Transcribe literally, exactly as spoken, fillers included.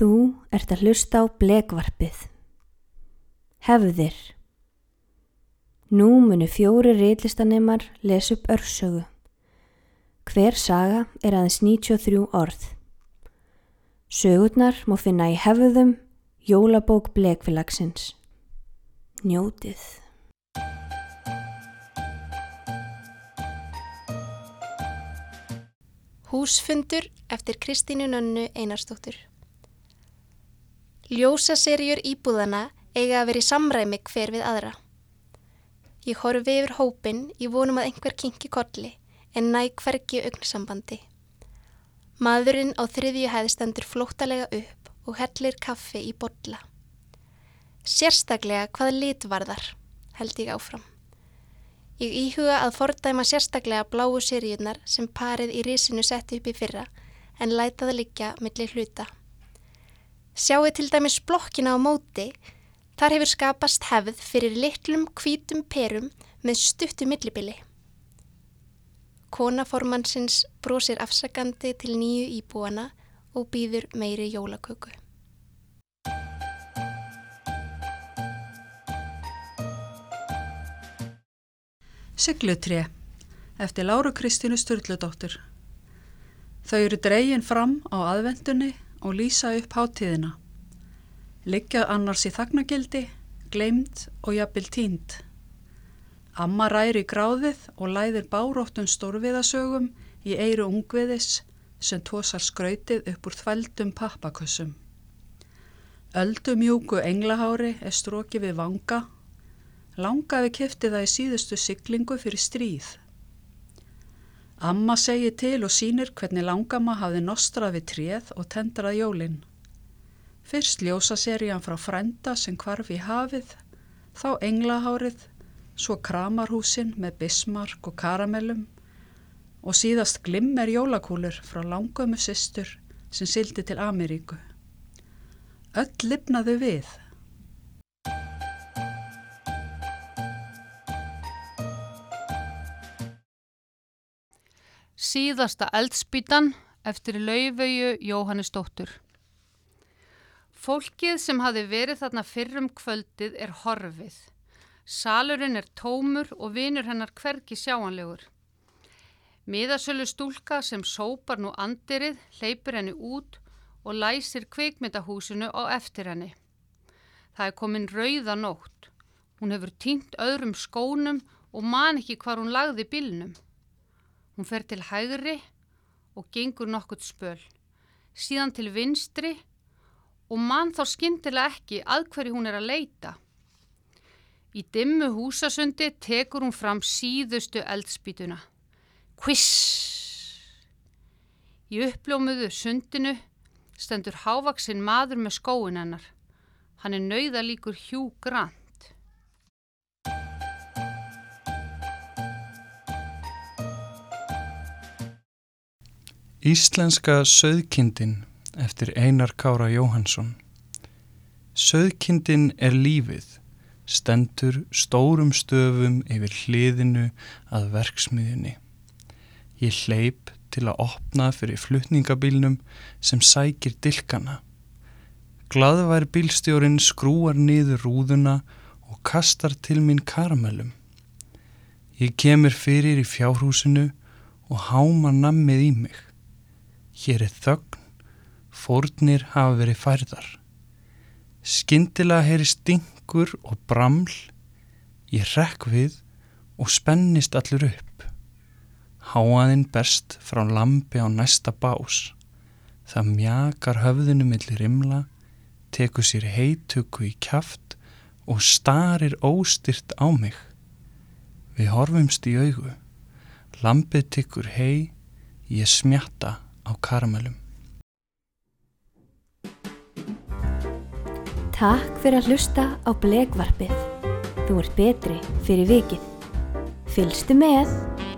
Þú ert að hlusta á Blekvarpið. Hefðir. Nú munu fjórir ritlistanemar lesa upp örsögu. Hver saga er aðeins níutíu og þrjú orð. Sögurnar má finna í Hefðum, jólabók Blekfélagsins. Njótið. Húsfundur eftir Kristínu Nönnu Einarsdóttur. Ljósaseríur íbúðana eiga að vera í samræmi hver við aðra. Ég horfi yfir hópinn í vonum að einhver kinki kolli en næ hvergi augnsambandi. Maðurinn á þriðju hæð stendur flóttalega upp og hellir kaffi í bolla. Sérstaklega hvað lit varðar, held ég áfram. Ég íhuga að fordæma sérstaklega bláu seríurnar sem parið í risinu setti upp í fyrra en læta það liggja milli hluta. Sjáu til dæmis blokkina á móti, þar hefur skapast hefð fyrir litlum hvítum perum með stuttu millibili. Kona formannsins brosir afsakandi til nýju íbúana og býður meiri jólaköku. Siglutré eftir Láru Kristínu Sturludóttur. Þau eru dregin fram á aðventunni og lýsa upp hátíðina. Liggja annars í þagnagildi, gleymd og jafnvel týnd. Amma ræri gráðið og læðir báróttum stórviðasögum í eyru ungviðis sem tosar skrautið upp úr þvældum pappakössum. Öldumjúku englahári er strokið við vanga. Langafi keypti það í síðustu siglingu fyrir stríð. Amma segir til og sýnir hvernig langamma hafði nostrað við tréð og tendrað jólin. Fyrst ljósaserían frá frænda sem hvarf í hafið, þá englahárið, svo kramarhúsin með Bismarck og karamellum og síðast glimmer jólakúlur frá langömmu systur sem sigldi til Ameríku. Öll lifnaðu við. Síðasta eldspýtan eftir Laufeyju Jóhannesdóttur. Fólkið sem hafði verið þarna fyrrum kvöldið er horfið. Salurinn er tómur og vinur hennar hvergi sjáanlegur. Miðasölu stúlka sem sópar nú andirið hleypur henni út og læsir kvikmyndahúsinu á eftir henni. Það er komin rauða nótt. Hún hefur týnt öðrum skónum og man ekki hvar hún lagði bílnum. Hún fer til hægri og gengur nokkurt spöl, síðan til vinstri og man þá skyndilega ekki að hverju hún er að leita. Í dimmu húsasundi tekur hún fram síðustu eldspýtuna. Kviss! Í uppljómuðu sundinu stendur hávaxinn maður með skóinn hennar. Hann er nauðalíkur Hugh Grant. Íslenska sauðkindin eftir Einar Kára Jóhannsson. Sauðkindin er lífið, stendur stórum stöfum yfir hliðinu að verksmiðjunni. Ég hleyp til að opna fyrir flutningabílnum sem sækir dilkana. Glaðvær bílstjórinn skrúar niður rúðuna og kastar til mín karamellum. Ég kemur fyrir í fjárhúsinu og háma nammið í mig. Hér er þögn, fórnir hafa verið færðar. Skyndilega heyri stingur og braml. Ég hrekk við og spennist allur upp. Háaðinn berst frá lambi á næsta bás. Það mjakar höfðinu milli rimla, tekur sér heitöku í kjaft og starir óstyrt á mig. Við horfumst í augu. Lambið tyggur hey, ég smjatta á karamellum. Takk fyrir að hlusta á Blekvarpið. Þú ert betri fyrir vikið. Fylgstu með!